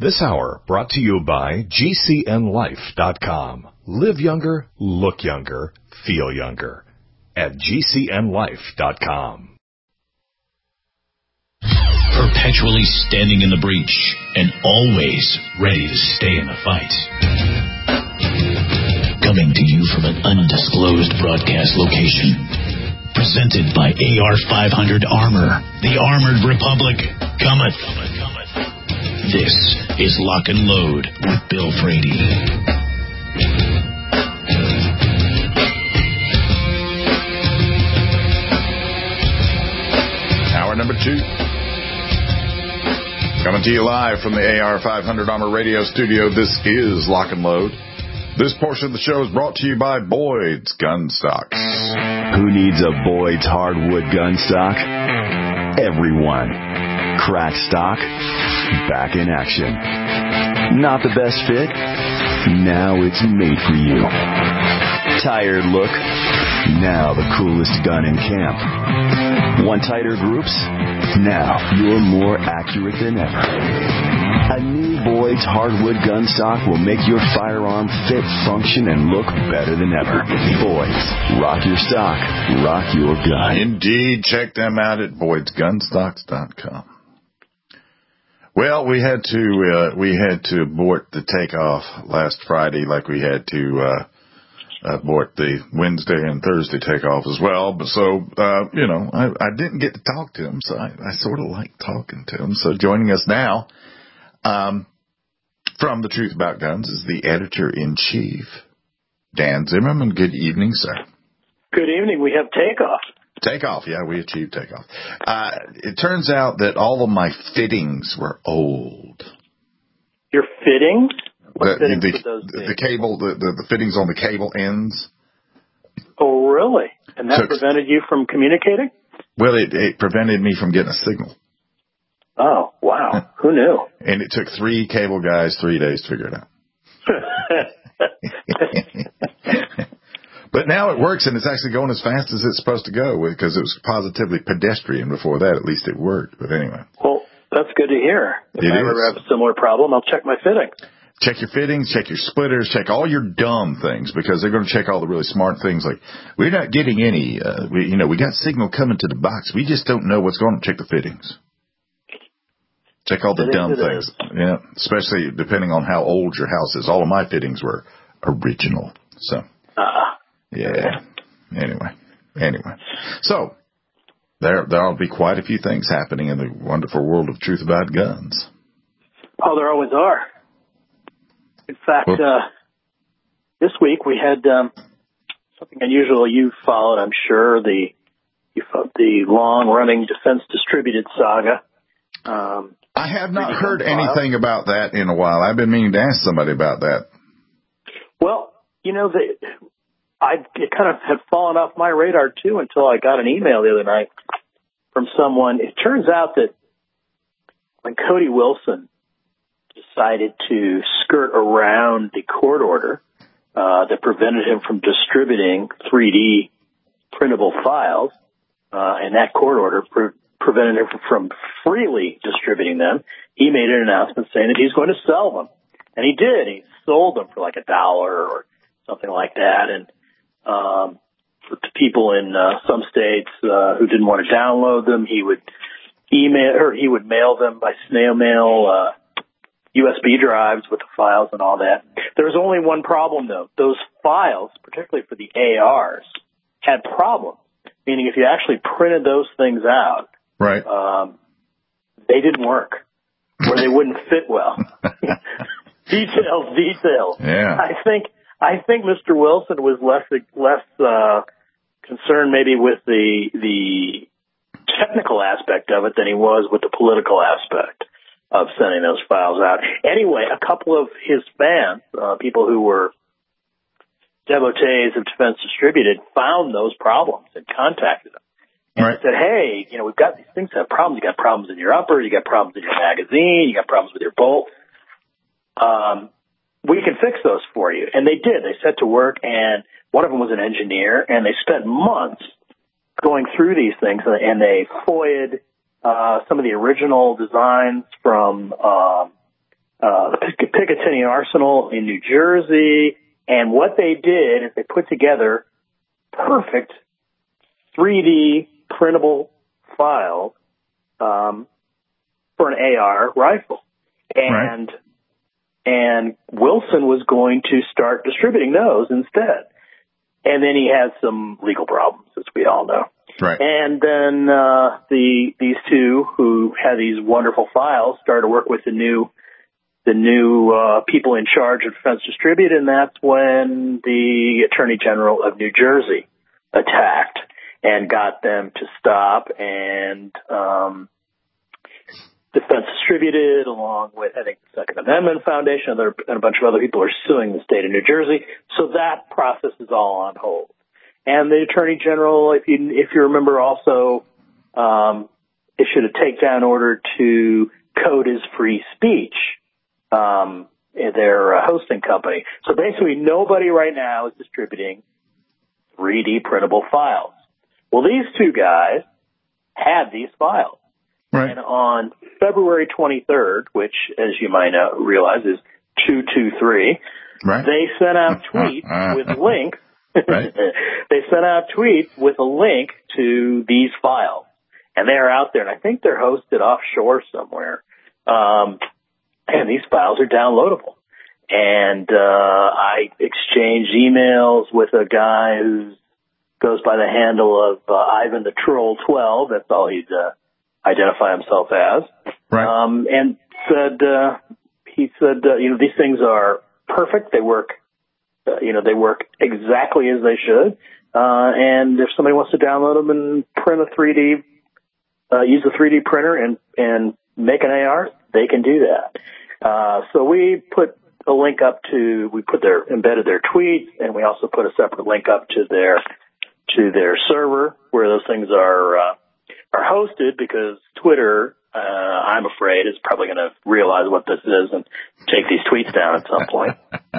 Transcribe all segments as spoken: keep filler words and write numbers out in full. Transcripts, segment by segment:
This hour brought to you by G C N life dot com. Live younger, look younger, feel younger at G C N life dot com. Perpetually standing in the breach and always ready to stay in the fight. Coming to you from an undisclosed broadcast location. Presented by A R five hundred Armor, the Armored Republic cometh. This is Lock and Load with Bill Frady. Hour number two. Coming to you live from the A R five hundred Armor Radio Studio. This is Lock and Load. This portion of the show is brought to you by Boyd's Gun Stocks. Who needs a Boyd's hardwood gun stock? Everyone. Crack stock, back in action. Not the best fit? Now it's made for you. Tired look? Now the coolest gun in camp. Want tighter groups? Now you're more accurate than ever. A new Boyd's hardwood gun stock will make your firearm fit, function, and look better than ever. Boyd's. Rock your stock. Rock your gun. Indeed. Check them out at Boyds Gun Stocks dot com. Well, we had to uh, we had to abort the takeoff last Friday, like we had to uh, abort the Wednesday and Thursday takeoff as well. But so uh, you know, I, I didn't get to talk to him, so I, I sort of like talking to him. So joining us now, um, from The Truth About Guns, is the editor-in-chief, Dan Zimmerman. Good evening, sir. Good evening. We have takeoff. Takeoff, yeah, we achieved takeoff. Uh, it turns out that all of my fittings were old. Your fittings? What the, fittings the, would those the, be? the cable, the, the, the fittings on the cable ends. Oh, really? And that Took, prevented you from communicating? Well, it, it prevented me from getting a signal. Oh, wow. Who knew? And it took three cable guys three days to figure it out. But now it works, and it's actually going as fast as it's supposed to go, because it was positively pedestrian before that. At least it worked. But anyway. Well, that's good to hear. If it I ever is. have a similar problem, I'll check my fittings. Check your fittings, check your splitters, check all your dumb things, because they're going to check all the really smart things. Like, we're not getting any, uh, we, you know, we got signal coming to the box. We just don't know what's going on. Check the fittings. Check all the It dumb is, it things. is. Yeah, especially depending on how old your house is. All of my fittings were original. So, Uh, yeah. Anyway, anyway. So, there there'll be quite a few things happening in the wonderful world of Truth About Guns. oh, there always are. In fact, Well, uh, this week we had um, something unusual. You followed, I'm sure, the you followed the long-running Defense Distributed saga. Um, I have not Reading heard that file. anything about that in a while. I've been meaning to ask somebody about that. Well, you know, the, I it kind of had fallen off my radar, too, until I got an email the other night from someone. It turns out that when Cody Wilson decided to skirt around the court order uh, that prevented him from distributing three D printable files, uh, and that court order pre- prevented him from freely distributing them, he made an announcement saying that he's going to sell them. And he did. He sold them for like a dollar or something like that. And um, for people in uh, some states uh, who didn't want to download them, he would email or he would mail them by snail mail, uh, U S B drives with the files and all that. There was only one problem, though. Those files, particularly for the A Rs, had problems. Meaning, if you actually printed those things out, Right. um, they didn't work, or they wouldn't fit well. details, details. Yeah. I think I think Mister Wilson was less less uh, concerned maybe with the the technical aspect of it than he was with the political aspect of sending those files out. Anyway, a couple of his fans, uh, people who were devotees of Defense Distributed, found those problems and contacted him. And Right. said, hey, you know, we've got these things that have problems. You got problems in your uppers, you got problems in your magazine, you got problems with your bolt. Um, we can fix those for you. And they did. They set to work, and one of them was an engineer, and they spent months going through these things, and they F O IA'd uh, some of the original designs from um, uh, Picatinny Arsenal in New Jersey. And what they did is they put together perfect three D printable files um, for an A R rifle. And right. and Wilson was going to start distributing those instead. And then he had some legal problems, as we all know. Right. And then uh, the these two who had these wonderful files started to work with the new the new uh, people in charge of Defense Distribute, and that's when the Attorney General of New Jersey attacked and got them to stop. And um, Defense Distributed, along with, I think, the Second Amendment Foundation and a bunch of other people, are suing the state of New Jersey. So that process is all on hold. And the Attorney General, if you if you remember, also um, issued a takedown order to Code is Free Speech, um, their uh, hosting company. So basically, nobody right now is distributing three D printable files. Well, these two guys had these files. Right. And on February twenty-third, which, as you might know, realize is two two three, right. they sent out tweets with links. Right. They sent out tweets with a link to these files. And they're out there, and I think they're hosted offshore somewhere. Um, and these files are downloadable. And uh, I exchanged emails with a guy who goes by the handle of uh, Ivan the Troll twelve. That's all he'd uh, identify himself as. Right. Um, and said, uh, he said, uh, you know, these things are perfect. They work. Uh, you know, they work exactly as they should. Uh, and if somebody wants to download them and print a three D, uh, use a three D printer and, and make an A R, they can do that. Uh, so we put a link up to, we put their, embedded their tweets, and we also put a separate link up to their, to their server where those things are, uh, are hosted, because Twitter, uh, I'm afraid, is probably going to realize what this is and take these tweets down at some point.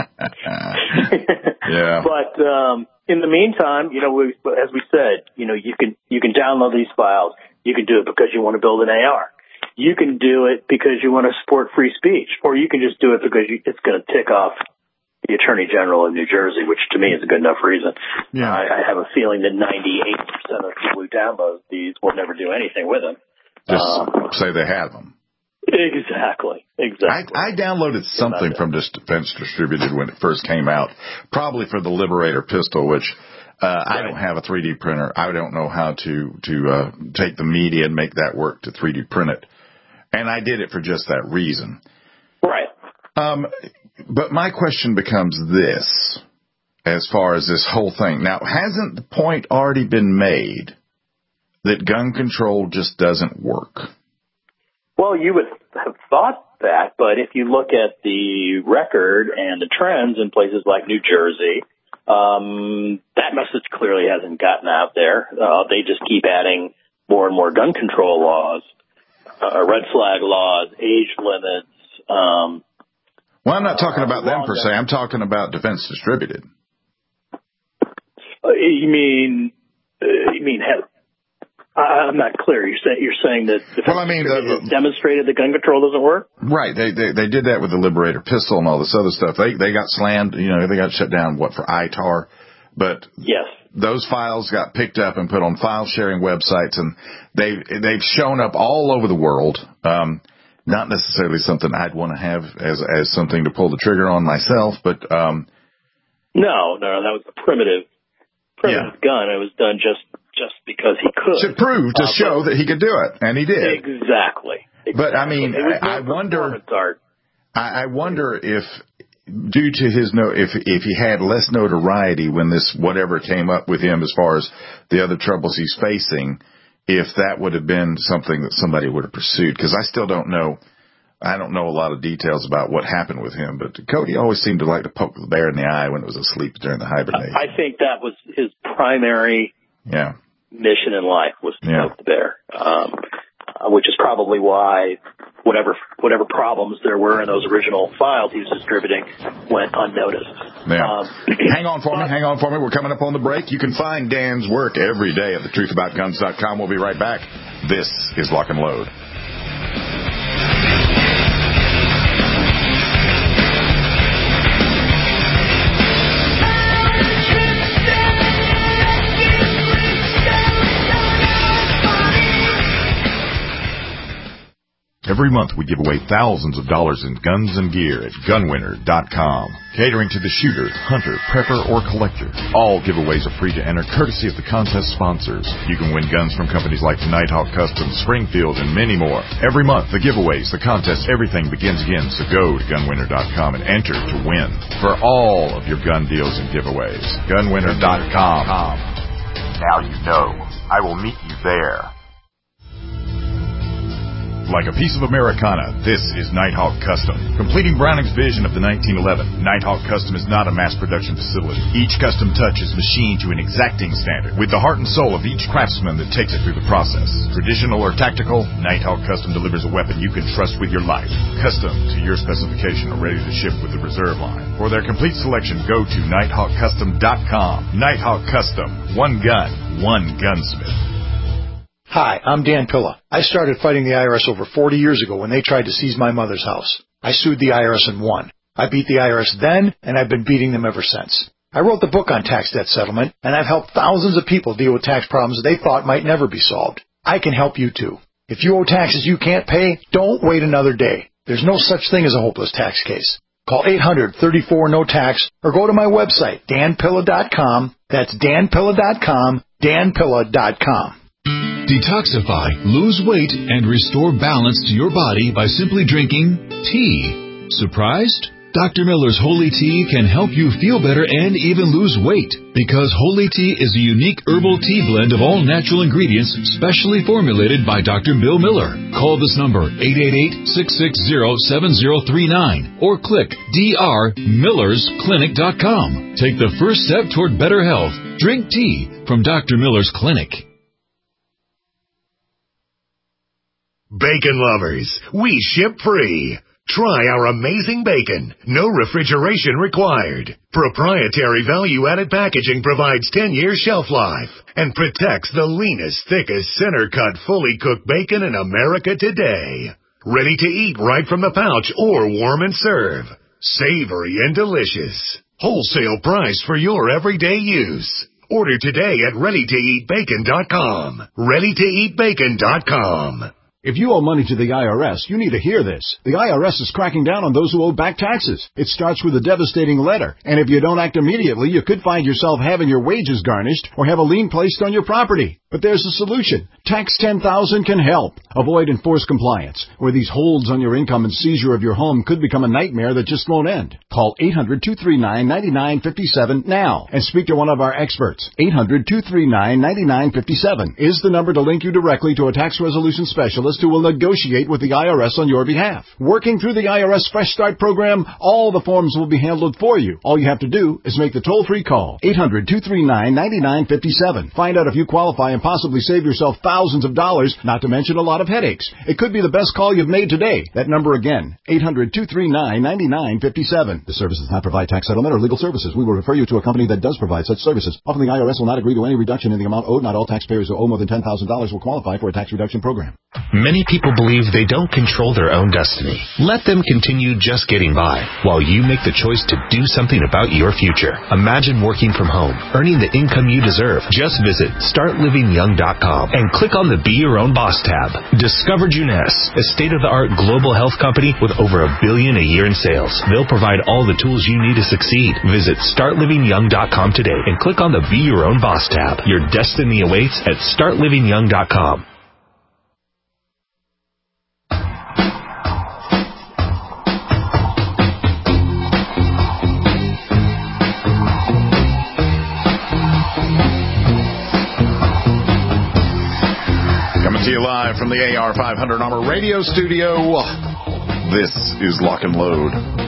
Yeah. But um, in the meantime, you know, we, as we said, you know, you can you can download these files. You can do it because you want to build an A R. You can do it because you want to support free speech, or you can just do it because you, it's going to tick off the Attorney General of New Jersey, which to me is a good enough reason. Yeah. I, I have a feeling that ninety-eight percent of people who download these will never do anything with them. Just um, say they have them. Exactly. Exactly. I, I downloaded something from this Defense Distributed when it first came out, probably for the Liberator pistol, which uh, right. I don't have a three D printer. I don't know how to to uh, take the media and make that work to three D print it. And I did it for just that reason. Right. Um, but my question becomes this, as far as this whole thing. Now, hasn't the point already been made that gun control just doesn't work? Well, you would have thought that, but if you look at the record and the trends in places like New Jersey, um, that message clearly hasn't gotten out there. Uh, they just keep adding more and more gun control laws, uh, red flag laws, age limits. Um, well, I'm not talking about uh, them per se. I'm talking about Defense Distributed. Uh, you mean, uh, you mean have, I'm not clear. You're saying you're saying that Defense well, I mean, the, has demonstrated that gun control doesn't work. Right. They, they they did that with the Liberator pistol and all this other stuff. They they got slammed. You know, they got shut down. What, for I T A R? But yes, those files got picked up and put on file sharing websites, and they they've shown up all over the world. Um, not necessarily something I'd want to have as as something to pull the trigger on myself, but um, no, no, that was a primitive primitive yeah. gun. It was done just. just because he could. To prove, to uh, show but, that he could do it, and he did. Exactly. exactly. But, I mean, I, I wonder, I, I wonder if, due to his, no, if if he had less notoriety when this, whatever came up with him as far as the other troubles he's facing, if that would have been something that somebody would have pursued. Because I still don't know, I don't know a lot of details about what happened with him, but Cody always seemed to like to poke the bear in the eye when it was asleep during the hibernation. I think that was his primary yeah. mission in life, was to yeah. poke the bear, um, uh, which is probably why whatever whatever problems there were in those original files he was distributing went unnoticed. Yeah. Um, hang on for me, hang on for me. We're coming up on the break. You can find Dan's work every day at the truth about guns dot com. We'll be right back. This is Lock and Load. Every month we give away thousands of dollars in guns and gear at gun winner dot com. Catering to the shooter, hunter, prepper, or collector. All giveaways are free to enter courtesy of the contest sponsors. You can win guns from companies like Nighthawk Custom, Springfield, and many more. Every month, the giveaways, the contests, everything begins again. So go to gun winner dot com and enter to win for all of your gun deals and giveaways. gun winner dot com. Now you know. I will meet you there. Like a piece of Americana, this is Nighthawk Custom. Completing Browning's vision of the nineteen eleven, Nighthawk Custom is not a mass production facility. Each custom touch is machined to an exacting standard, with the heart and soul of each craftsman that takes it through the process. Traditional or tactical, Nighthawk Custom delivers a weapon you can trust with your life. Custom to your specification or ready to ship with the reserve line. For their complete selection, go to nighthawk custom dot com. Nighthawk Custom. One gun, one gunsmith. Hi, I'm Dan Pilla. I started fighting the I R S over forty years ago when they tried to seize my mother's house. I sued the I R S and won. I beat the I R S then, and I've been beating them ever since. I wrote the book on tax debt settlement, and I've helped thousands of people deal with tax problems they thought might never be solved. I can help you too. If you owe taxes you can't pay, don't wait another day. There's no such thing as a hopeless tax case. Call eight hundred, thirty-four, no tax or go to my website, dan pilla dot com. That's dan pilla dot com, dan pilla dot com. Detoxify, lose weight, and restore balance to your body by simply drinking tea. Surprised? Doctor Miller's Holy Tea can help you feel better and even lose weight, because Holy Tea is a unique herbal tea blend of all natural ingredients specially formulated by Doctor Bill Miller. Call this number, eight eight eight, six six zero, seven zero three nine, or click d r millers clinic dot com. Take the first step toward better health. Drink tea from Doctor Miller's Clinic. Bacon lovers, we ship free. Try our amazing bacon. No refrigeration required. Proprietary value-added packaging provides ten year shelf life and protects the leanest, thickest, center-cut, fully cooked bacon in America today. Ready to eat right from the pouch or warm and serve. Savory and delicious. Wholesale price for your everyday use. Order today at ready to eat bacon dot com. ready to eat bacon dot com. If you owe money to the I R S, you need to hear this. The I R S is cracking down on those who owe back taxes. It starts with a devastating letter, and if you don't act immediately, you could find yourself having your wages garnished or have a lien placed on your property. But there's a solution. Tax ten thousand can help. Avoid enforced compliance, where these holds on your income and seizure of your home could become a nightmare that just won't end. Call eight hundred, two three nine, nine nine five seven now and speak to one of our experts. eight hundred, two three nine, nine nine five seven is the number to link you directly to a tax resolution specialist who will negotiate with the I R S on your behalf. Working through the I R S Fresh Start program, all the forms will be handled for you. All you have to do is make the toll-free call. eight hundred, two three nine, nine nine five seven. Find out if you qualify and possibly save yourself thousands of dollars, not to mention a lot of headaches. It could be the best call you've made today. That number again, eight hundred, two three nine, nine nine five seven. The service does not provide tax settlement or legal services. We will refer you to a company that does provide such services. Often the I R S will not agree to any reduction in the amount owed. Not all taxpayers who owe more than ten thousand dollars will qualify for a tax reduction program. Many people believe they don't control their own destiny. Let them continue just getting by while you make the choice to do something about your future. Imagine working from home, earning the income you deserve. Just visit start living young dot com and click on the Be Your Own Boss tab. Discover Juness, a state-of-the-art global health company with over a billion a year in sales. They'll provide all the tools you need to succeed. Visit start living young dot com today and click on the Be Your Own Boss tab. Your destiny awaits at start living young dot com. To you live from the A R five hundred Armor Radio Studio. This is Lock and Load.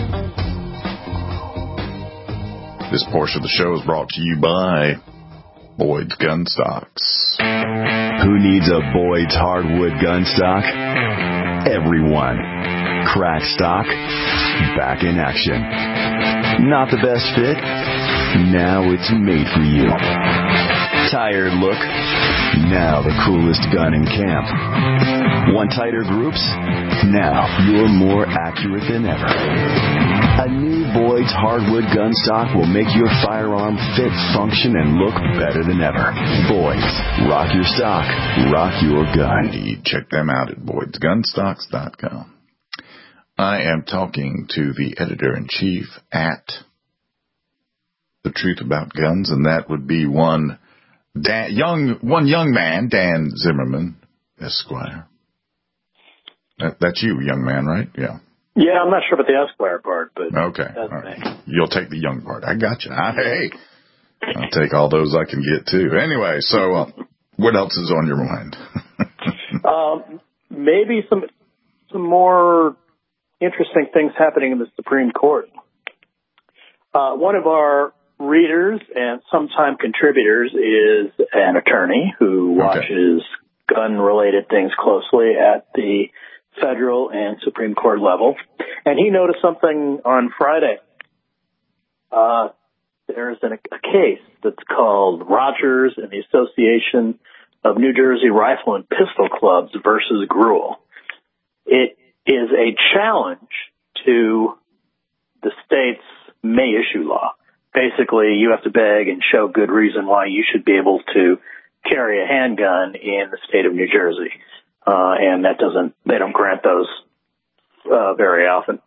This portion of the show is brought to you by Boyd's Gun Stocks. Who needs a Boyd's hardwood gun stock? Everyone. Crack stock, back in action. Not the best fit? Now it's made for you. Tired look? Now the coolest gun in camp. Want tighter groups? Now you're more accurate than ever. A new Boyd's Boyd's hardwood gun stock will make your firearm fit, function, and look better than ever. Boyd's. Rock your stock. Rock your gun. Check them out at boyds gun stocks dot com. I am talking to the editor-in-chief at The Truth About Guns, and that would be one Dan, young one young man, Dan Zimmerman, Esquire. That, that's you, young man, right? Yeah. Yeah, I'm not sure about the Esquire part, but okay, that's all right. me. You'll take the young part. I got you. I, hey, I'll take all those I can get too. Anyway, so uh, what else is on your mind? um, maybe some some more interesting things happening in the Supreme Court. Uh, one of our readers and sometime contributors is an attorney who watches okay. gun-related things closely at the federal and Supreme Court level. And he noticed something on Friday. Uh, there's an, a case that's called Rogers and the Association of New Jersey Rifle and Pistol Clubs versus Gruel. It is a challenge to the state's May issue law. Basically, you have to beg and show good reason why you should be able to carry a handgun in the state of New Jersey. Uh, and that doesn't, they don't grant those, uh, very often.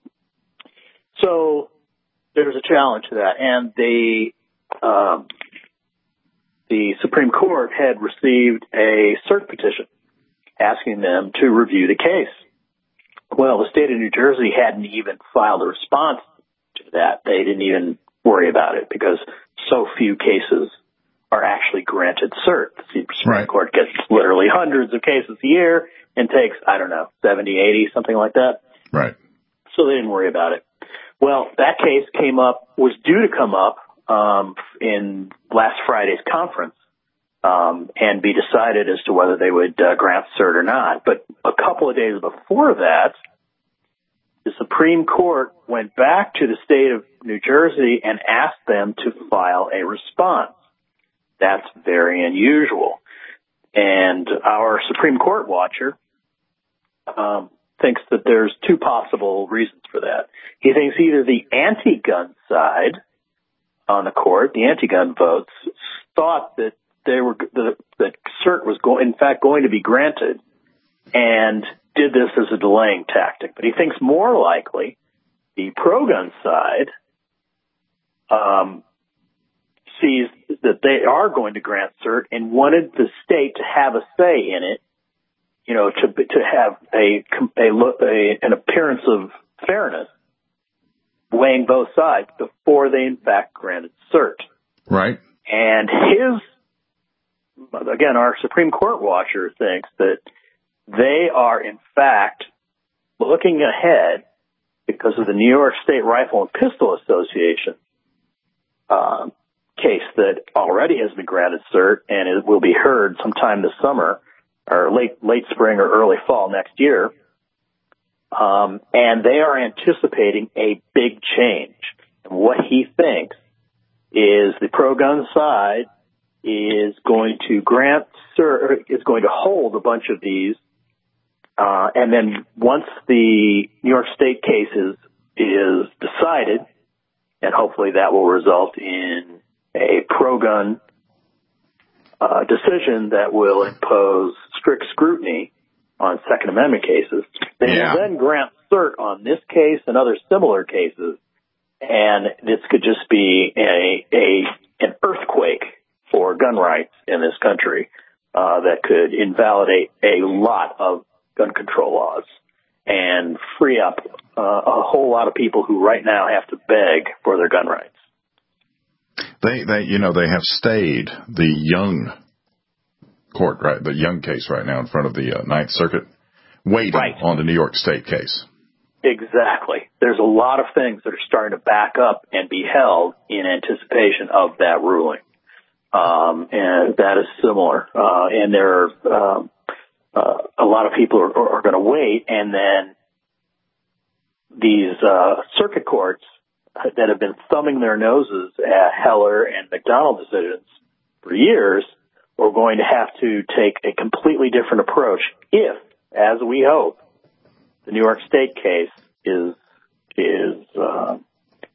So there's a challenge to that. And the, um, the Supreme Court had received a cert petition asking them to review the case. Well, the state of New Jersey hadn't even filed a response to that. They didn't even worry about it because so few cases are actually granted cert. The Supreme right. Court gets literally hundreds of cases a year and takes, I don't know, seventy, eighty, something like that. Right. So they didn't worry about it. Well, that case came up, was due to come up um, in last Friday's conference um, and be decided as to whether they would uh, grant cert or not. But a couple of days before that, the Supreme Court went back to the state of New Jersey and asked them to file a response. That's very unusual. And our Supreme Court watcher um, thinks that there's two possible reasons for that. He thinks either the anti-gun side on the court, the anti-gun votes, thought that they were that, that cert was go, in fact going to be granted and did this as a delaying tactic. But he thinks more likely the pro-gun side um, sees that they are going to grant cert and wanted the state to have a say in it, you know, to to have a, a, a an appearance of fairness, weighing both sides before they in fact granted cert. Right. And his, again, our Supreme Court watcher thinks that they are in fact looking ahead because of the New York State Rifle and Pistol Association uh, case that already has been granted cert and it will be heard sometime this summer or late late spring or early fall next year. Um, and they are anticipating a big change. And what he thinks is the pro-gun side is going to grant cert, is going to hold a bunch of these. Uh, and then once the New York State case is, is decided, and hopefully that will result in a pro-gun uh, decision that will impose strict scrutiny on Second Amendment cases, they yeah. will then grant cert on this case and other similar cases, and this could just be a, a an earthquake for gun rights in this country uh, that could invalidate a lot of gun control laws and free up uh, a whole lot of people who right now have to beg for their gun rights. They, they, you know, they have stayed the Young court, right? The Young case right now in front of the uh, Ninth Circuit, waiting right. on the New York State case. Exactly. There's a lot of things that are starting to back up and be held in anticipation of that ruling. Um, and that is similar. Uh, and there are, um, uh, a lot of people are, are going to wait, and then these, uh, circuit courts that have been thumbing their noses at Heller and McDonald decisions for years are going to have to take a completely different approach if, as we hope, the New York State case is is uh,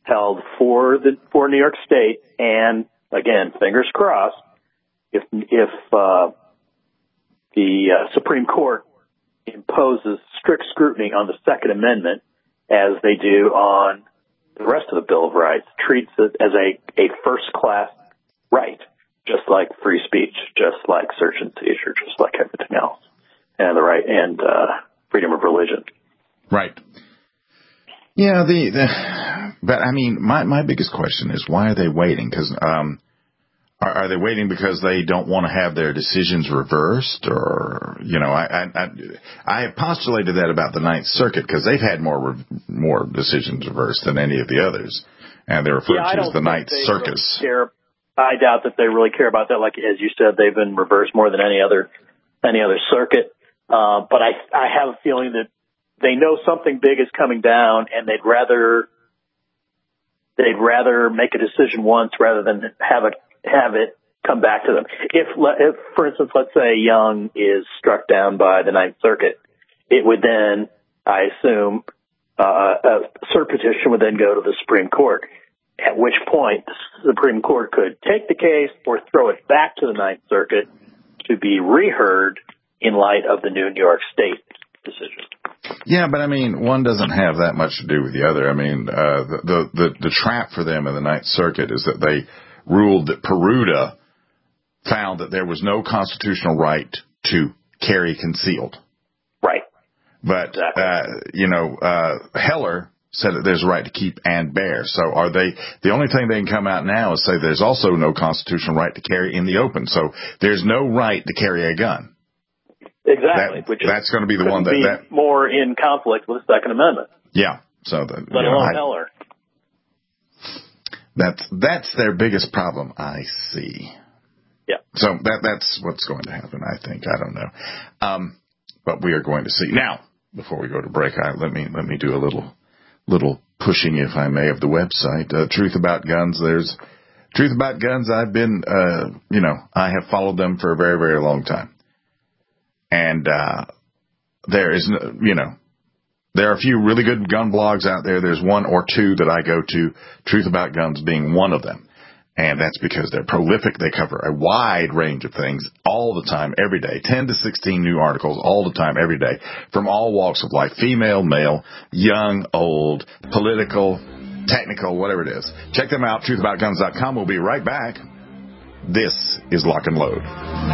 held for the for New York State, and again, fingers crossed, if if uh, the uh, Supreme Court imposes strict scrutiny on the Second Amendment, as they do on the rest of the Bill of Rights, treats it as a, a first-class right, just like free speech, just like search and seizure, just like everything else, and the right and uh, freedom of religion. Right. Yeah, the, the but I mean, my my biggest question is, why are they waiting? Because um, are, are they waiting because they don't want to have their decisions reversed, or you know, I I I, I have postulated that about the Ninth Circuit because they've had more more decisions reversed than any of the others, and they're referred yeah, to as the Ninth Circus. Really care. I doubt that they really care about that. Like as you said, they've been reversed more than any other any other circuit. Uh, but I I have a feeling that they know something big is coming down, and they'd rather they'd rather make a decision once rather than have it have it come back to them. If, if for instance, let's say Young is struck down by the Ninth Circuit, it would then, I assume, uh, a cert petition would then go to the Supreme Court. At which point, the Supreme Court could take the case or throw it back to the Ninth Circuit to be reheard in light of the new New York State decision. Yeah, but I mean, one doesn't have that much to do with the other. I mean, uh, the, the, the, the trap for them in the Ninth Circuit is that they ruled that Peruta found that there was no constitutional right to carry concealed. Right. But, exactly. uh, you know, uh, Heller said that there's a right to keep and bear. So are they, the only thing they can come out now is say there's also no constitutional right to carry in the open. So there's no right to carry a gun. Exactly. That, which that's going to be the one that, be that more in conflict with the Second Amendment. Yeah. So the, Let you know, alone I, Heller. That's, that's their biggest problem, I see. Yeah. So that, that's what's going to happen, I think. I don't know. Um, but we are going to see. Now, before we go to break, I, let me, let me do a little, little pushing, if I may, of the website. Uh, Truth About Guns. There's Truth About Guns. I've been, uh, you know, I have followed them for a very, very long time. And, uh, there is, you know, there are a few really good gun blogs out there. There's one or two that I go to, Truth About Guns being one of them. And that's because they're prolific. They cover a wide range of things all the time, every day. ten to sixteen new articles all the time, every day, from all walks of life, female, male, young, old, political, technical, whatever it is. Check them out, truth about guns dot com. We'll be right back. This is Lock and Load.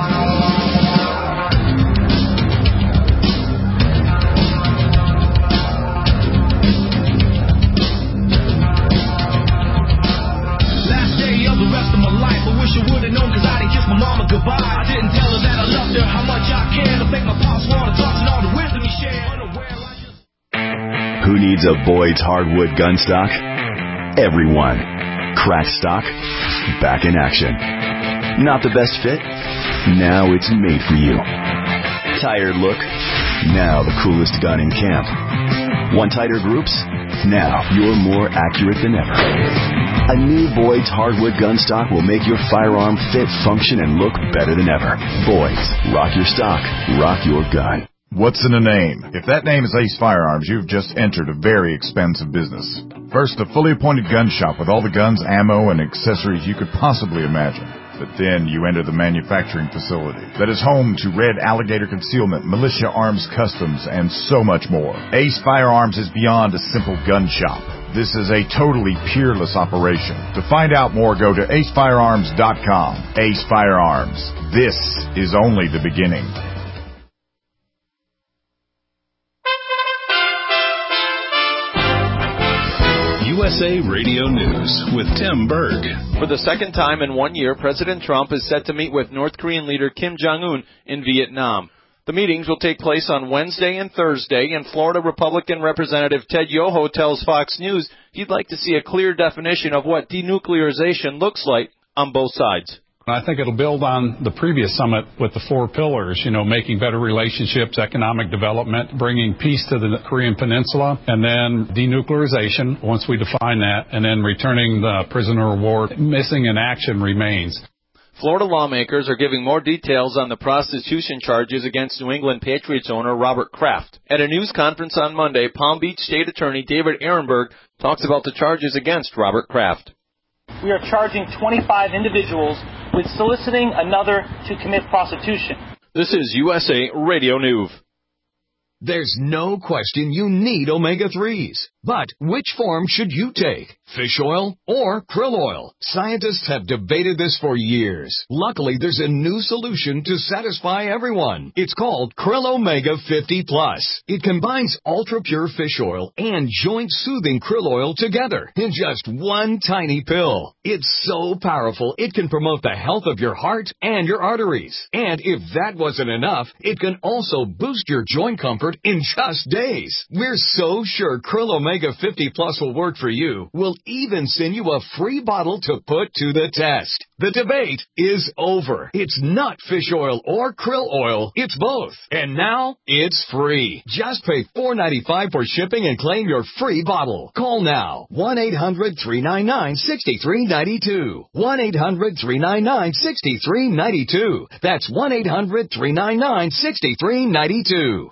Who needs a Boyd's hardwood gun stock? Everyone. Cracked stock, back in action. Not the best fit? Now it's made for you. Tired look? Now the coolest gun in camp. Want tighter groups? Now you're more accurate than ever. A new Boyd's hardwood gun stock will make your firearm fit, function, and look better than ever. Boyd's. Rock your stock. Rock your gun. What's in a name? If that name is Ace Firearms, you've just entered a very expensive business. First, a fully appointed gun shop with all the guns, ammo, and accessories you could possibly imagine. But then you enter the manufacturing facility that is home to Red Alligator Concealment, Militia Arms Customs, and so much more. Ace Firearms is beyond a simple gun shop. This is a totally peerless operation. To find out more, go to ace firearms dot com. Ace Firearms. This is only the beginning. U S A Radio News with Tim Berg. For the second time in one year, President Trump is set to meet with North Korean leader Kim Jong-un in Vietnam. The meetings will take place on Wednesday and Thursday, and Florida Republican Representative Ted Yoho tells Fox News he'd like to see a clear definition of what denuclearization looks like on both sides. I think it'll build on the previous summit with the four pillars, you know, making better relationships, economic development, bringing peace to the Korean Peninsula, and then denuclearization, once we define that, and then returning the prisoner of war. Missing in action remains. Florida lawmakers are giving more details on the prostitution charges against New England Patriots owner Robert Kraft. At a news conference on Monday, Palm Beach State Attorney David Ehrenberg talks about the charges against Robert Kraft. We are charging twenty-five individuals with soliciting another to commit prostitution. This is U S A Radio News. There's no question you need omega threes. But which form should you take? Fish oil or krill oil? Scientists have debated this for years. Luckily, there's a new solution to satisfy everyone. It's called Krill Omega fifty plus. It combines ultra-pure fish oil and joint-soothing krill oil together in just one tiny pill. It's so powerful, it can promote the health of your heart and your arteries. And if that wasn't enough, it can also boost your joint comfort in just days. We're so sure Krill Omega fifty plus will work for you. We'll even send you a free bottle to put to the test. The debate is over. It's not fish oil or krill oil. It's both. And now it's free. Just pay four dollars and ninety-five cents for shipping and claim your free bottle. Call now. one eight hundred three nine nine six three nine two. one eight hundred three nine nine six three nine two. That's one eight hundred three nine nine six three nine two.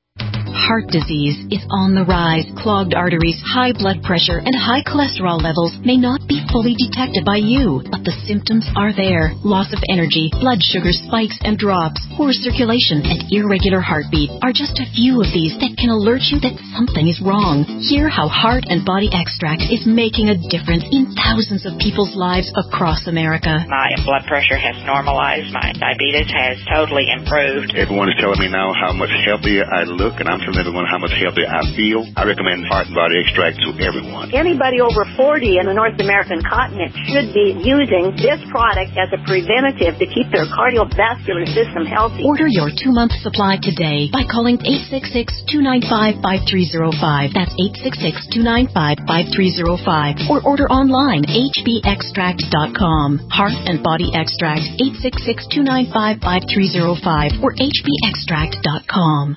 Heart disease is on the rise. Clogged arteries, high blood pressure, and high cholesterol levels may not be fully detected by you, but the symptoms are there. Loss of energy, blood sugar spikes and drops, poor circulation, and irregular heartbeat are just a few of these that can alert you that something is wrong. Hear how Heart and Body Extract is making a difference in thousands of people's lives across America. My blood pressure has normalized. My diabetes has totally improved. Everyone is telling me now how much healthier I look, and I'm telling everyone how much healthier I feel. I recommend Heart and Body Extract to everyone. Anybody over forty in the North American continent should be using this product as a preventative to keep their cardiovascular system healthy. Order your two-month supply today by calling eight six six, two nine five, five three zero five. That's eight six six, two nine five, five three zero five. Or order online, h b extract dot com. Heart and Body Extract, eight six six, two nine five, five three zero five or h b extract dot com.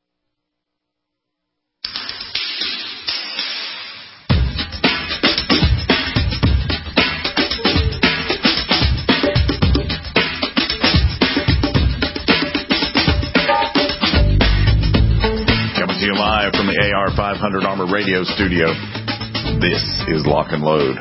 Live from the A R five hundred Armor Radio Studio. This is Lock and Load.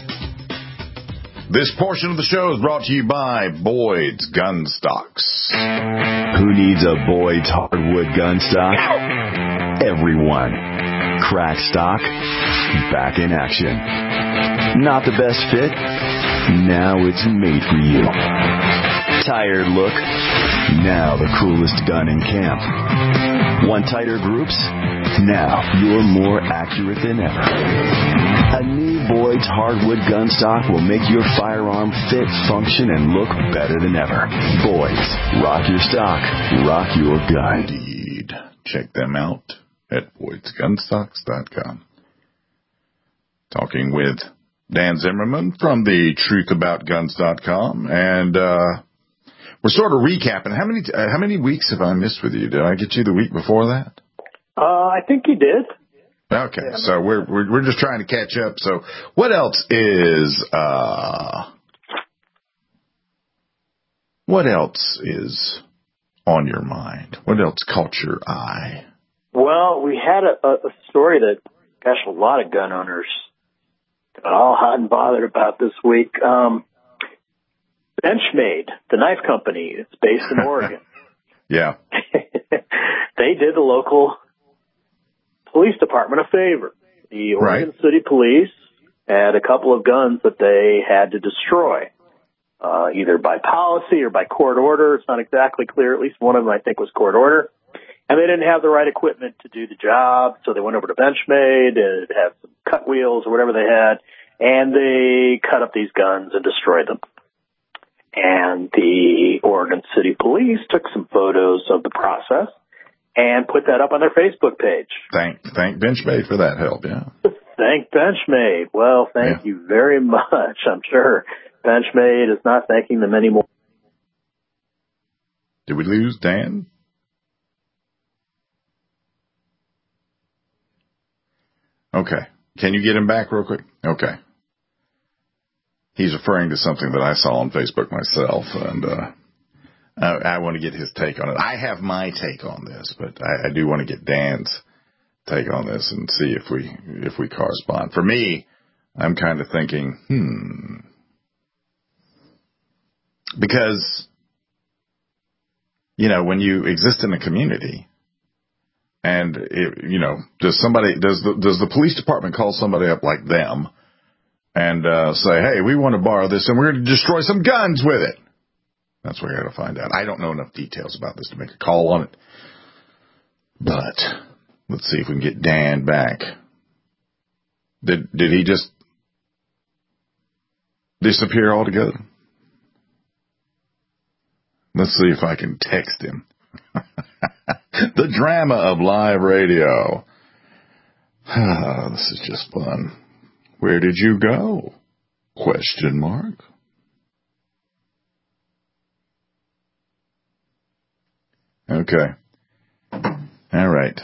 This portion of the show is brought to you by Boyd's Gun Stocks. Who needs a Boyd's hardwood gun stock? Everyone. Crack stock, back in action. Not the best fit? Now it's made for you. Tired look? Now the coolest gun in camp. Want tighter groups? Now you're more accurate than ever. A new Boyd's hardwood gun stock will make your firearm fit, function, and look better than ever. Boyd's. Rock your stock. Rock your gun. Indeed. Check them out at boyds gun stocks dot com. Talking with Dan Zimmerman from the truth about guns dot com, and uh we're sort of recapping. How many uh, how many weeks have I missed with you? Did I get you the week before that? Uh, I think you did. Okay, yeah. So we're, we're we're just trying to catch up. So what else is uh what else is on your mind? What else caught your eye? Well, we had a, a story that, gosh, a lot of gun owners got all hot and bothered about this week. Um, Benchmade, the knife company, it's based in Oregon. Yeah. They did the local police department a favor. The Oregon right. City Police had a couple of guns that they had to destroy, uh, either by policy or by court order. It's not exactly clear. At least one of them, I think, was court order. And they didn't have the right equipment to do the job, so they went over to Benchmade, and it had some cut wheels or whatever they had, and they cut up these guns and destroyed them. And the Oregon City Police took some photos of the process and put that up on their Facebook page. Thank thank Benchmade for that help, yeah. Thank Benchmade. Well, thank yeah. you very much. I'm sure Benchmade is not thanking them anymore. Did we lose Dan? Okay. Can you get him back real quick? Okay. he's referring to something that I saw on Facebook myself, and uh, I, I want to get his take on it. I have my take on this, but I, I do want to get Dan's take on this and see if we if we correspond. For me, I'm kind of thinking, hmm, because, you know, when you exist in a community, and it, you know, does somebody does the does the police department call somebody up like them and uh, say, hey, we want to borrow this and we're going to destroy some guns with it? That's what I got to find out. I don't know enough details about this to make a call on it, but let's see if we can get Dan back. Did did he just disappear altogether? Let's see if I can text him. The drama of live radio. Ah, this is just fun. Where did you go? Question mark. Okay. All right.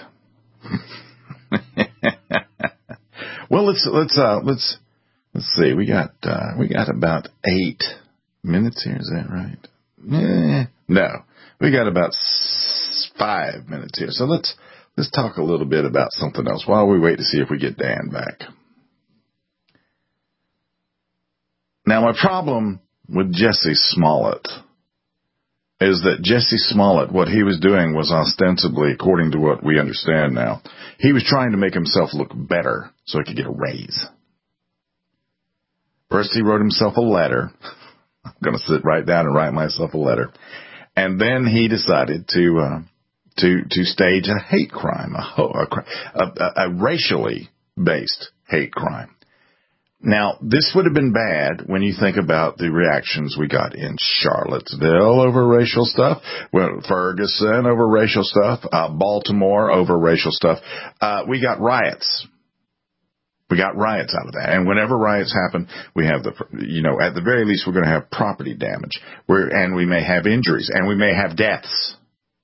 Well, let's let's uh let's let's see. We got uh, we got about eight minutes here. Is that right? Eh, no, we got about five minutes here. So let's let's talk a little bit about something else while we wait to see if we get Dan back. Now, my problem with Jesse Smollett is that Jesse Smollett, what he was doing was ostensibly, according to what we understand now, he was trying to make himself look better so he could get a raise. First, he wrote himself a letter. I'm going to sit right down and write myself a letter. And then he decided to uh, to to stage a hate crime, a, a, a, a racially based hate crime. Now, this would have been bad when you think about the reactions we got in Charlottesville over racial stuff, well, Ferguson over racial stuff, uh, Baltimore over racial stuff. Uh, we got riots. We got riots out of that. And whenever riots happen, we have the, you know, at the very least, we're going to have property damage. We're, and we may have injuries, and we may have deaths.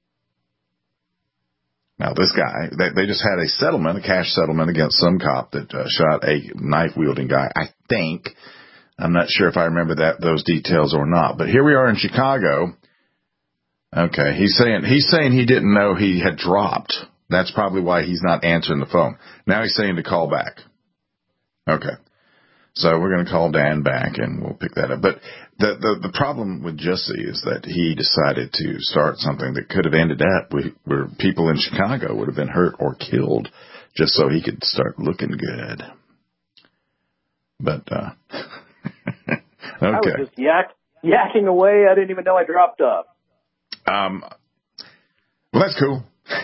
Now, this guy, they, they just had a settlement, a cash settlement against some cop that uh, shot a knife-wielding guy, I think. I'm not sure if I remember that those details or not. But here we are in Chicago. Okay, he's saying he's saying he didn't know he had dropped. That's probably why he's not answering the phone. Now he's saying to call back. Okay. So we're going to call Dan back, and we'll pick that up. But the, the the problem with Jesse is that he decided to start something that could have ended up with, where people in Chicago would have been hurt or killed just so he could start looking good. But, uh, okay. I was just yak, yakking away. I didn't even know I dropped up. Um, well, that's cool.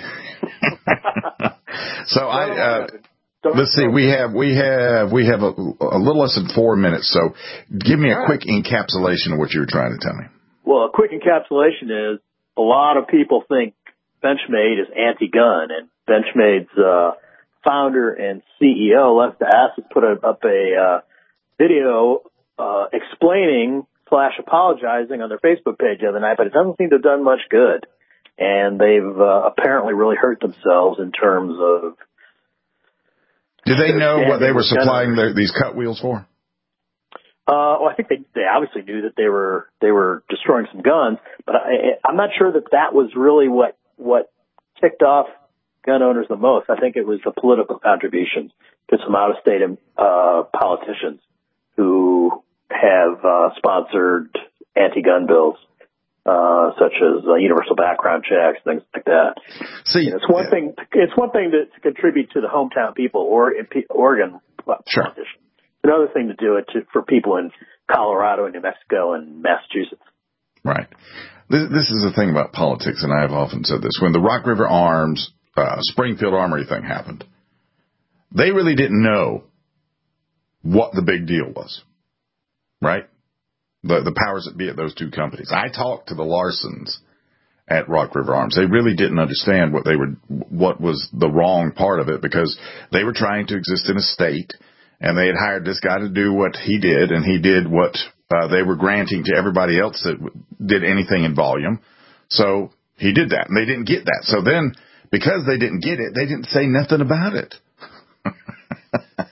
So I... Uh, Let's see. We have we have we have a, a little less than four minutes. So, give me a quick encapsulation of what you were trying to tell me. Well, a quick encapsulation is a lot of people think Benchmade is anti-gun, and Benchmade's uh, founder and C E O Les Bass has put a, up a uh, video uh, explaining slash apologizing on their Facebook page the other night, but it doesn't seem to have done much good, and they've uh, apparently really hurt themselves in terms of. Did they know what they were supplying their, these cut wheels for? Uh, well, I think they, they obviously knew that they were they were destroying some guns, but I, I'm not sure that that was really what what ticked off gun owners the most. I think it was the political contributions to some out-of-state uh, politicians who have uh, sponsored anti-gun bills. Uh, such as uh, universal background checks, things like that. See, it's one yeah. thing. It's one thing to, to contribute to the hometown people or in P- Oregon sure. politicians. It's another thing to do it to, for people in Colorado and New Mexico and Massachusetts. Right. This, this is the thing about politics, and I have often said this: when the Rock River Arms, uh, Springfield Armory thing happened, they really didn't know what the big deal was, right? The, the powers that be at those two companies. I talked to the Larsons at Rock River Arms. They really didn't understand what they were, what was the wrong part of it, because they were trying to exist in a state, and they had hired this guy to do what he did, and he did what uh, they were granting to everybody else that did anything in volume. So he did that, and they didn't get that. So then, because they didn't get it, they didn't say nothing about it.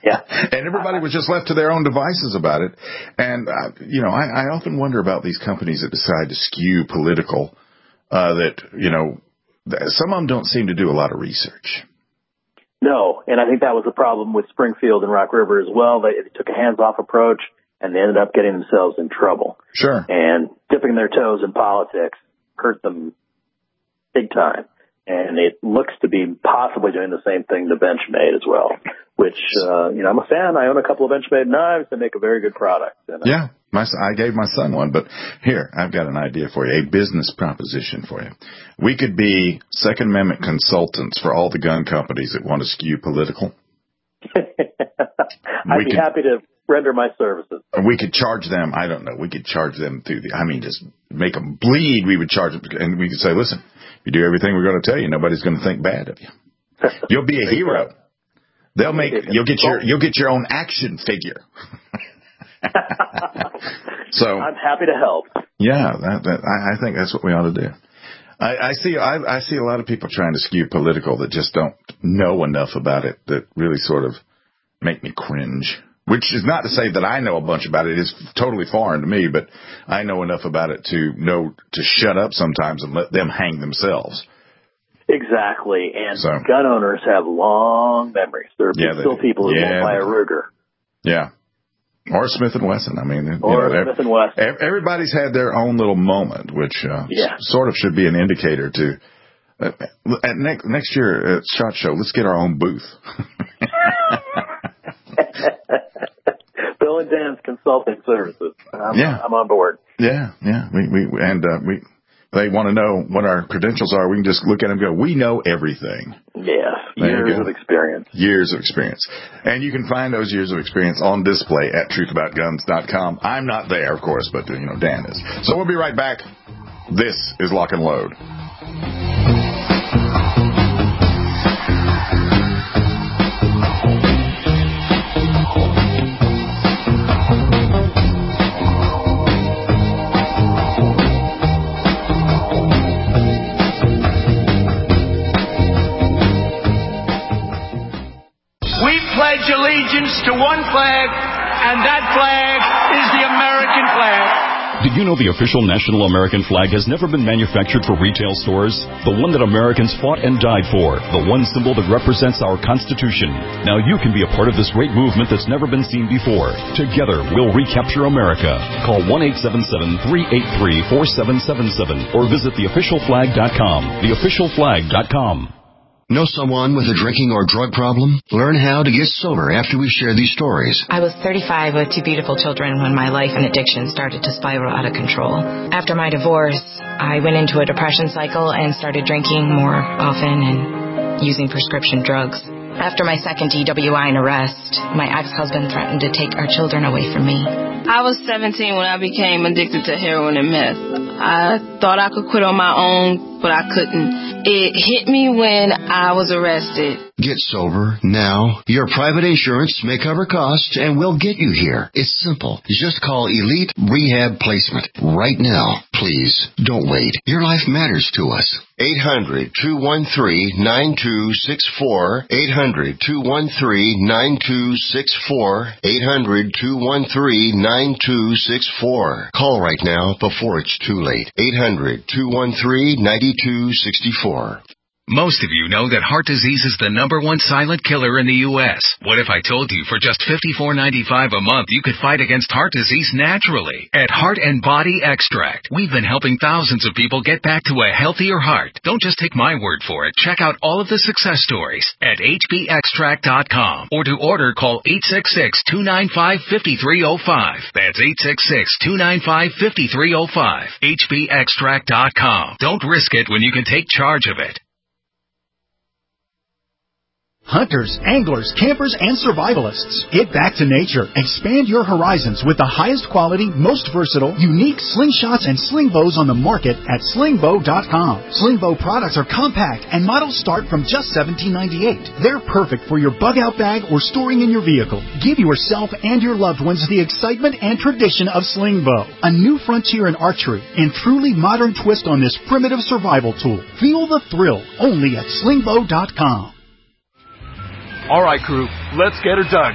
Yeah. And everybody was just left to their own devices about it. And, uh, you know, I, I often wonder about these companies that decide to skew political, uh, that, you know, some of them don't seem to do a lot of research. No, and I think that was the problem with Springfield and Rock River as well. They, they took a hands-off approach, and they ended up getting themselves in trouble. Sure. And dipping their toes in politics hurt them big time. And it looks to be possibly doing the same thing to Benchmade as well, which, uh, you know, I'm a fan. I own a couple of Benchmade knives. They make a very good product. And yeah, my, I gave my son one. But here, I've got an idea for you, a business proposition for you. We could be Second Amendment consultants for all the gun companies that want to skew political. I'd we be could, happy to render my services. And we could charge them, I don't know, we could charge them through the, I mean, just make them bleed. We would charge them, and we could say, listen, if you do everything we're going to tell you, nobody's going to think bad of you. You'll be a hero. They'll make, you'll get your, you'll get your own action figure. So I'm happy to help. Yeah, that, that, I, I think that's what we ought to do. I, I see, I, I see a lot of people trying to skew political that just don't know enough about it, that really sort of make me cringe. Which is not to say that I know a bunch about it. It's totally foreign to me, but I know enough about it to know to shut up sometimes and let them hang themselves. Exactly. And so, gun owners have long memories. There are yeah, still people who yeah, won't buy a Ruger. Yeah. Or Smith and Wesson. I mean, or you know, Smith and Wesson. Everybody's had their own little moment, which uh, yeah. s- sort of should be an indicator to. Uh, at next next year at SHOT Show, let's get our own booth. Bill and Dan's Consulting Services. I'm, yeah, I'm on board. Yeah, yeah. We we and uh, we they want to know what our credentials are. We can just look at them and go, we know everything. Yeah, there years of experience. Years of experience, and you can find those years of experience on display at truth about guns dot com. I'm not there, of course, but you know Dan is. So we'll be right back. This is Lock and Load. Allegiance to one flag, and that flag is the American flag. Did you know the official national American flag has never been manufactured for retail stores? The one that Americans fought and died for. The one symbol that represents our Constitution. Now you can be a part of this great movement that's never been seen before. Together, we'll recapture America. Call one eight seven seven, three eight three, four seven seven seven or visit the official flag dot com. the official flag dot com. Know someone with a drinking or drug problem? Learn how to get sober after we share these stories. I was thirty-five with two beautiful children when my life and addiction started to spiral out of control. After my divorce, I went into a depression cycle and started drinking more often and using prescription drugs. After my second D W I and arrest, my ex-husband threatened to take our children away from me. I was seventeen when I became addicted to heroin and meth. I thought I could quit on my own, but I couldn't. It hit me when I was arrested. Get sober now. Your private insurance may cover costs and we'll get you here. It's simple. Just call Elite Rehab Placement right now. Please, don't wait. Your life matters to us. eight hundred, two one three, nine two six four. eight hundred, two one three, nine two six four. eight hundred, two one three, nine two six four. Call right now before it's too late. eight hundred, two one three, nine two six four. Most of you know that heart disease is the number one silent killer in the U S What if I told you for just fifty-four ninety-five a month you could fight against heart disease naturally? At Heart and Body Extract, we've been helping thousands of people get back to a healthier heart. Don't just take my word for it. Check out all of the success stories at H B extract dot com or to order call eight six six, two nine five, five three zero five. That's eight six six, two nine five, five three zero five. H B extract dot com. Don't risk it when you can take charge of it. Hunters, anglers, campers, and survivalists. Get back to nature. Expand your horizons with the highest quality, most versatile, unique slingshots and sling bows on the market at sling bow dot com. Sling bow products are compact and models start from just seventeen ninety-eight. They're perfect for your bug-out bag or storing in your vehicle. Give yourself and your loved ones the excitement and tradition of sling bow. A new frontier in archery and truly modern twist on this primitive survival tool. Feel the thrill only at sling bow dot com. All right, crew, let's get her dug.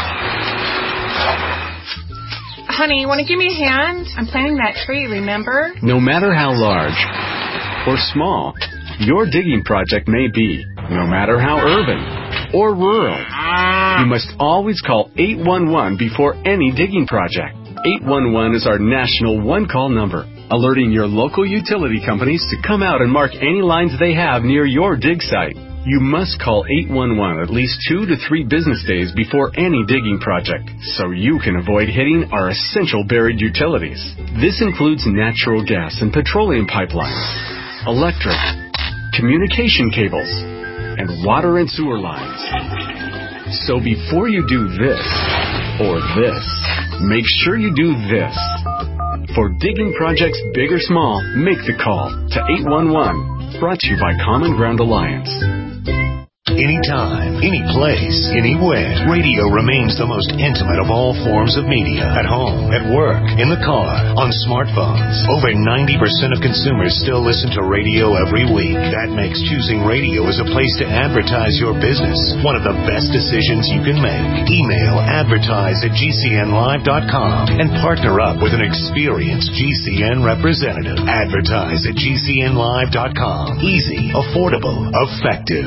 Honey, want to give me a hand? I'm planting that tree, remember? No matter how large or small your digging project may be, no matter how urban or rural, you must always call eight one one before any digging project. eight one one is our national one-call number, alerting your local utility companies to come out and mark any lines they have near your dig site. You must call eight one one at least two to three business days before any digging project, so you can avoid hitting our essential buried utilities. This includes natural gas and petroleum pipelines, electric, communication cables, and water and sewer lines. So before you do this or this, make sure you do this. For digging projects big or small, make the call to eight one one. Brought to you by Common Ground Alliance. Anytime, any place, anywhere, radio remains the most intimate of all forms of media. At home, at work, in the car, on smartphones. Over ninety percent of consumers still listen to radio every week. That makes choosing radio as a place to advertise your business one of the best decisions you can make. Email advertise at G C N live dot com and partner up with an experienced G C N representative. Advertise at G C N live dot com. Easy, affordable, effective.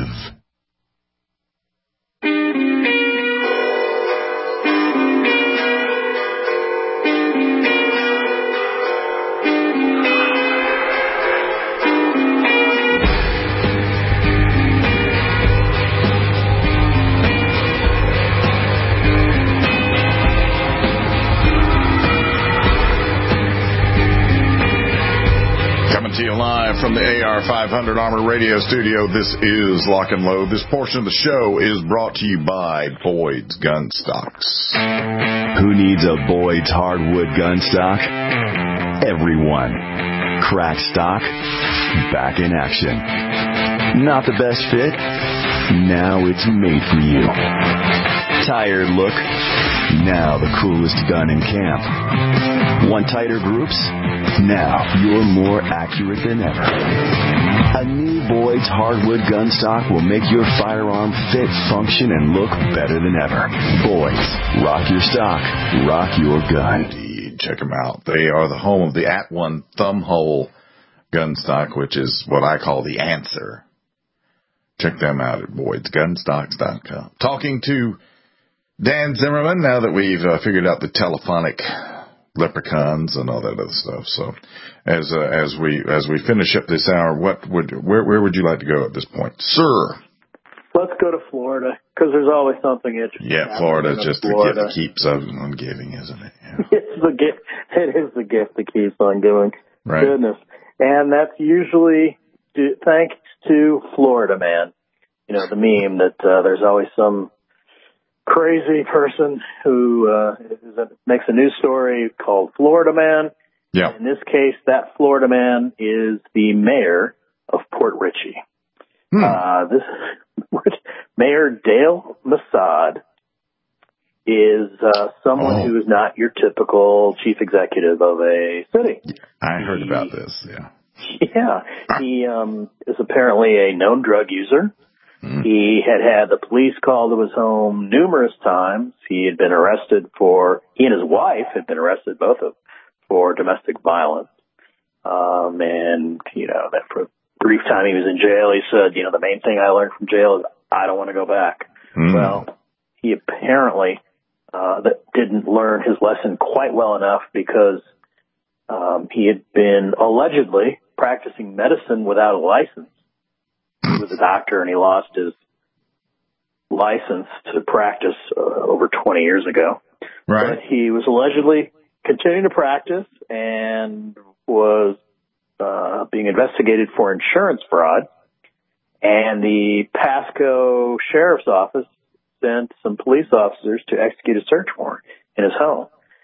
Live from the A R five hundred Armor Radio Studio, this is Lock and Load. This portion of the show is brought to you by Boyd's Gun Stocks. Who needs a Boyd's hardwood gun stock? Everyone. Crack stock, back in action. Not the best fit? Now it's made for you. Tired look? Now the coolest gun in camp. Want tighter groups? Now you're more accurate than ever. A new Boyd's hardwood gun stock will make your firearm fit, function, and look better than ever. Boyd's. Rock your stock. Rock your gun. Indeed. Check them out. They are the home of the At One Thumbhole gun stock, which is what I call the answer. Check them out at Boyds Gun Stocks dot com. Talking to Dan Zimmerman now that we've uh, figured out the telephonic leprechauns and all that other stuff. So, as uh, as we as we finish up this hour, what would where where would you like to go at this point, sir? Let's go to Florida because there's always something interesting. Yeah, Florida's just Florida. The gift that keeps on giving, isn't it? Yeah. It's the gift. It is the gift that keeps on giving. Right. Goodness, and that's usually due, thanks to Florida Man. You know the meme that uh, there's always some crazy person who uh, is a, makes a news story called Florida Man. Yeah. In this case, that Florida Man is the mayor of Port Richey. Hmm. Uh, this Mayor Dale Massad is uh, someone oh. who is not your typical chief executive of a city. I heard he, about this. Yeah. Yeah. He um, is apparently a known drug user. Mm. He had had the police called to his home numerous times. He had been arrested for, he and his wife had been arrested, both of, for domestic violence. Um, and, you know, that for a brief time he was in jail, he said, you know, the main thing I learned from jail is I don't want to go back. Mm. Well, he apparently, uh, that didn't learn his lesson quite well enough because, um, he had been allegedly practicing medicine without a license. He was a doctor, and he lost his license to practice uh, over twenty years ago. Right. But he was allegedly continuing to practice and was uh, being investigated for insurance fraud. And the Pasco Sheriff's Office sent some police officers to execute a search warrant in his home.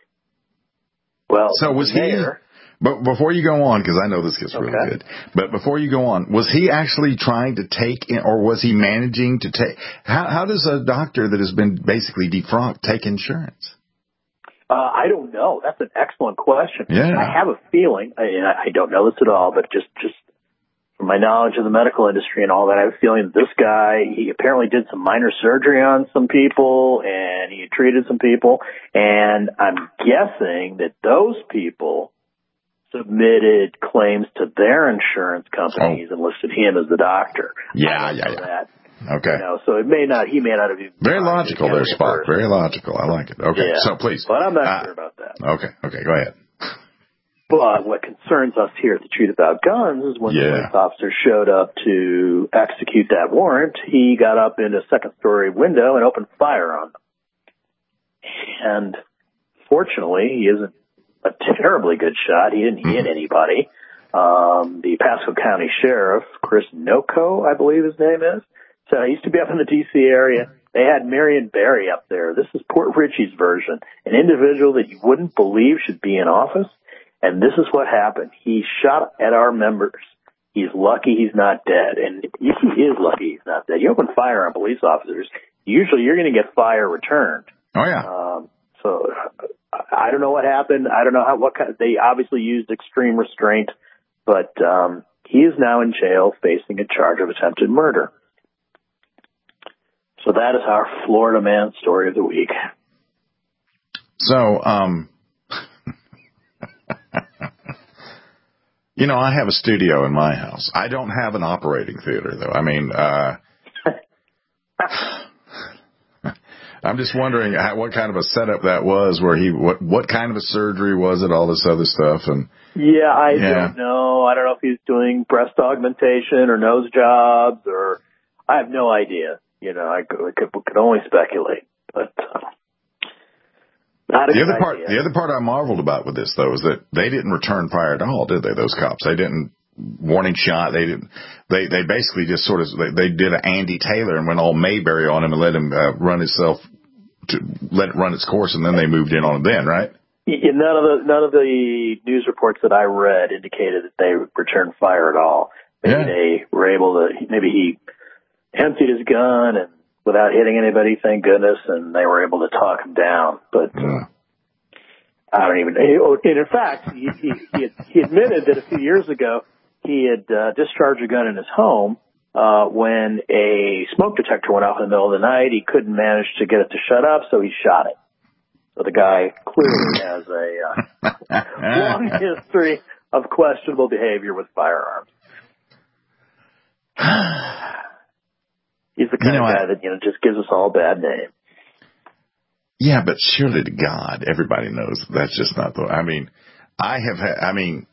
Well, so was he... Mayor, But before you go on, because I know this gets really okay. good, but before you go on, was he actually trying to take, in, or was he managing to take, how, how does a doctor that has been basically defrauded take insurance? Uh, I don't know. That's an excellent question. Yeah. I have a feeling, and I don't know this at all, but just, just from my knowledge of the medical industry and all that, I have a feeling that this guy, he apparently did some minor surgery on some people, and he treated some people, and I'm guessing that those people submitted claims to their insurance companies oh. and listed him as the doctor. Yeah, yeah, yeah. That. Okay. You know, so it may not, he may not have even. Very logical there, Spock. Very logical. I like it. Okay, yeah. so please. But I'm not uh, sure about that. Okay, okay, go ahead. But what concerns us here at the Truth About Guns is when yeah. the police officer showed up to execute that warrant, he got up in a second-story window and opened fire on them. And fortunately, he isn't a terribly good shot. He didn't mm-hmm. hit anybody. Um, the Pasco County Sheriff, Chris Noko, I believe his name is, so I used to be up in the D C area. They had Marion Barry up there. This is Port Richey's version, an individual that you wouldn't believe should be in office. And this is what happened. He shot at our members. He's lucky he's not dead. And he is lucky he's not dead. You open fire on police officers, usually you're going to get fire returned. Oh, yeah. Um, so I don't know what happened. I don't know how, what kind of, they obviously used extreme restraint, but um, he is now in jail facing a charge of attempted murder. So that is our Florida man story of the week. So, um, you know, I have a studio in my house. I don't have an operating theater, though. I mean, uh, I'm just wondering how, what kind of a setup that was, where he, what, what kind of a surgery was it, all this other stuff, and yeah, I yeah. don't know. I don't know if he's doing breast augmentation or nose jobs, or I have no idea. You know, I could, could, could only speculate, but uh, not a the good other part. idea. The other part I marveled about with this, though, is that they didn't return fire at all, did they? Those cops, they didn't warning shot. They didn't. They they basically just sort of they, they did an Andy Taylor and went all Mayberry on him and let him uh, run himself, to let it run its course, and then they moved in on him. Then, right? Yeah, none of the none of the news reports that I read indicated that they returned fire at all. Maybe yeah. they were able to. Maybe he emptied his gun and without hitting anybody, thank goodness, and they were able to talk him down. But yeah. I don't even. And in fact, he he, he, he admitted that a few years ago he had uh, discharged a gun in his home uh, when a smoke detector went off in the middle of the night. He couldn't manage to get it to shut up, so he shot it. So the guy clearly has a uh, long history of questionable behavior with firearms. He's the kind you know, of guy I, that, you know, just gives us all a bad name. Yeah, but surely to God, everybody knows that's just not the, I mean, I have had, I mean,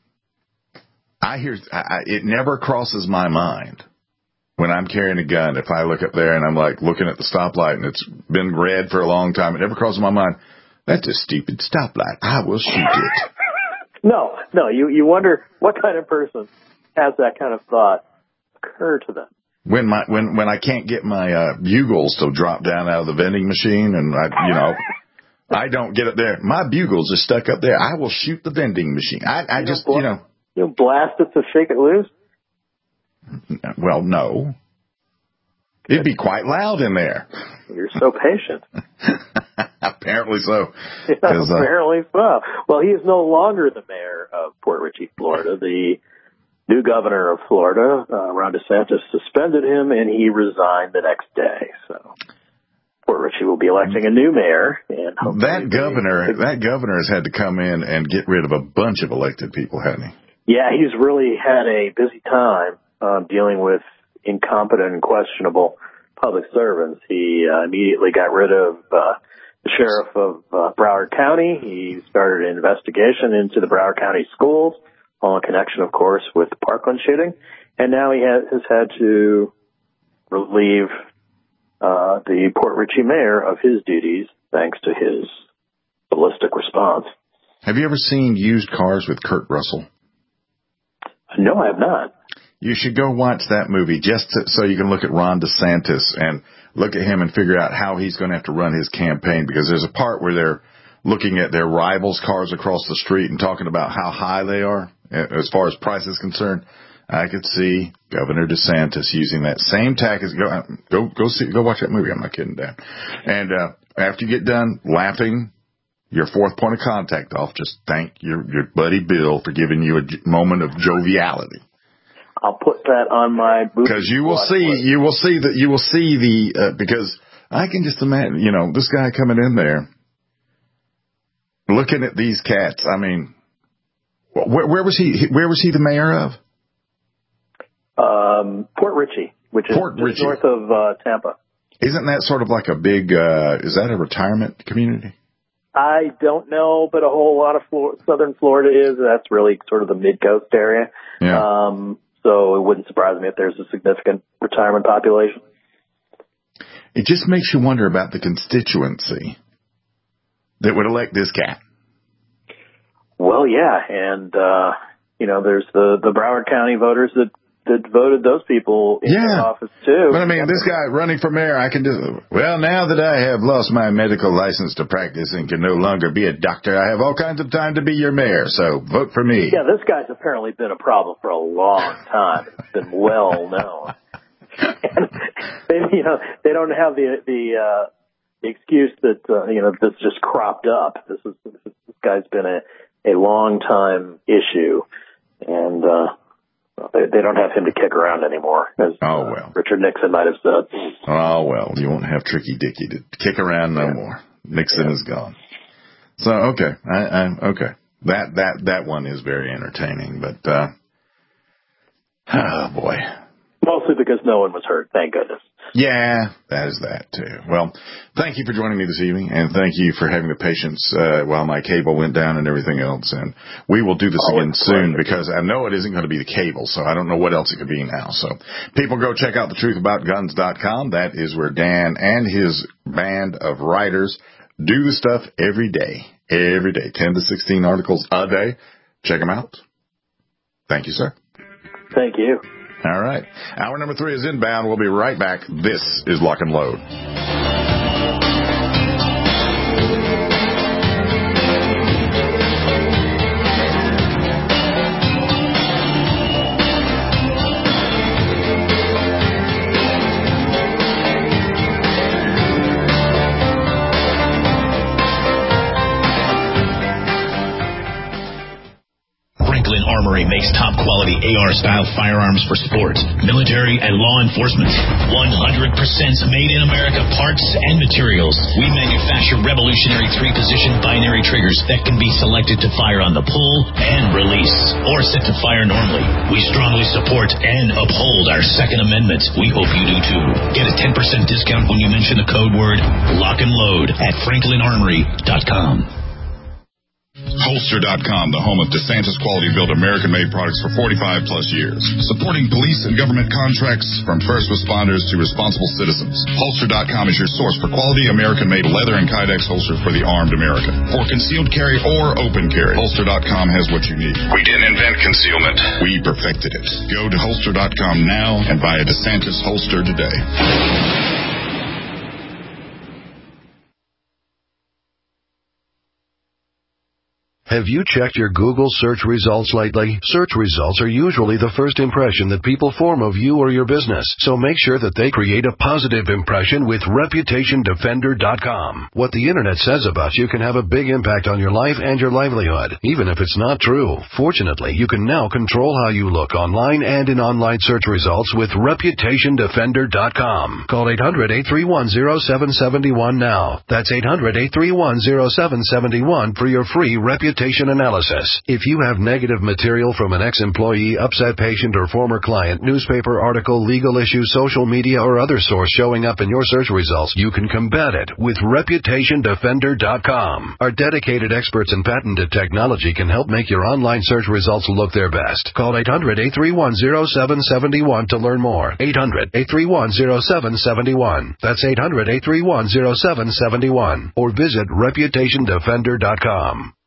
I hear, I, it never crosses my mind when I'm carrying a gun. If I look up there and I'm like looking at the stoplight and it's been red for a long time, it never crosses my mind. That's a stupid stoplight. I will shoot it. No, no, you, you wonder what kind of person has that kind of thought occur to them. When my when when I can't get my uh, bugles to drop down out of the vending machine, and I you know I don't get it there. My bugles are stuck up there. I will shoot the vending machine. I I you just bl- you know you blast it to shake it loose. Well, no, it'd be quite loud in there. You're so patient. Apparently so. Yeah, apparently uh, so. Well, he is no longer the mayor of Port Richey, Florida. The new governor of Florida, uh, Ron DeSantis, suspended him, and he resigned the next day. So Port Richey will be electing a new mayor. And that governor, they, that governor has had to come in and get rid of a bunch of elected people, hasn't he? Yeah, he's really had a busy time um, dealing with incompetent and questionable public servants. He uh, immediately got rid of uh, the sheriff of uh, Broward County. He started an investigation into the Broward County schools, all in connection, of course, with the Parkland shooting. And now he has, has had to relieve uh, the Port Richey mayor of his duties thanks to his ballistic response. Have you ever seen Used Cars with Kurt Russell? No, I have not. You should go watch that movie just to, so you can look at Ron DeSantis and look at him and figure out how he's going to have to run his campaign, because there's a part where they're looking at their rivals' cars across the street and talking about how high they are as far as price is concerned. I could see Governor DeSantis using that same tactic. Go, go, go see, go watch that movie. I'm not kidding, Dan. And uh, after you get done laughing your fourth point of contact off, just thank your your buddy Bill for giving you a moment of joviality. I'll put that on my because you will see list. you will see that you will see the uh, because I can just imagine, you know, this guy coming in there looking at these cats. I mean, where, where was he? Where was he the mayor of? Um, Port Richey, which is Port just Richey. north of uh, Tampa. Isn't that sort of like a big? Uh, is that a retirement community? I don't know, but a whole lot of Flor- southern Florida is. That's really sort of the mid-coast area. Yeah. Um, so it wouldn't surprise me if there's a significant retirement population. It just makes you wonder about the constituency that would elect this cat. Well, yeah, and uh, you know, there's the the Broward County voters that. that voted those people in yeah. their office, too. But, I mean, this guy running for mayor, I can do, well, now that I have lost my medical license to practice and can no longer be a doctor, I have all kinds of time to be your mayor, so vote for me. Yeah, this guy's apparently been a problem for a long time. It's been well known. And they, you know, they don't have the the, uh, the excuse that, uh, you know, this just cropped up. This is this, this guy's been a, a long-time issue, and, uh, they don't have him to kick around anymore, as oh, well. uh, Richard Nixon might have said. Oh, well, you won't have Tricky Dicky to kick around no yeah. more. Nixon yeah. is gone. So, okay. I, I, okay. That, that, that one is very entertaining, but, uh, oh, boy. Mostly because no one was hurt, thank goodness. Yeah, that is that, too. Well, thank you for joining me this evening, and thank you for having the patience uh, while my cable went down and everything else. And we will do this oh, again soon because I know it isn't going to be the cable, so I don't know what else it could be now. So people go check out the truth about guns dot com. That is where Dan and his band of writers do the stuff every day, every day, ten to sixteen articles a day. Check them out. Thank you, sir. Thank you. All right. Hour number three is inbound. We'll be right back. This is Lock and Load. Armory makes top-quality A R-style firearms for sports, military, and law enforcement. one hundred percent made in America parts and materials. We manufacture revolutionary three-position binary triggers that can be selected to fire on the pull and release, or set to fire normally. We strongly support and uphold our Second Amendment. We hope you do too. Get a ten percent discount when you mention the code word Lock and Load at franklin armory dot com. Holster dot com, the home of DeSantis quality-built American-made products for forty-five plus years. Supporting police and government contracts from first responders to responsible citizens. Holster dot com is your source for quality American-made leather and Kydex holsters for the armed American. For concealed carry or open carry, Holster dot com has what you need. We didn't invent concealment. We perfected it. Go to Holster dot com now and buy a DeSantis holster today. Have you checked your Google search results lately? Search results are usually the first impression that people form of you or your business, so make sure that they create a positive impression with reputation defender dot com. What the internet says about you can have a big impact on your life and your livelihood, even if it's not true. Fortunately, you can now control how you look online and in online search results with reputation defender dot com. Call eight hundred, eight three one, zero seven seven one now. That's eight hundred, eight three one, zero seven seven one for your free reputation analysis. If you have negative material from an ex-employee, upset patient, or former client, newspaper article, legal issue, social media, or other source showing up in your search results, you can combat it with reputation defender dot com. Our dedicated experts in patented technology can help make your online search results look their best. Call eight hundred, eight three one, zero seven seven one to learn more. eight hundred, eight three one, zero seven seven one. That's eight hundred, eight three one, zero seven seven one. Or visit reputation defender dot com.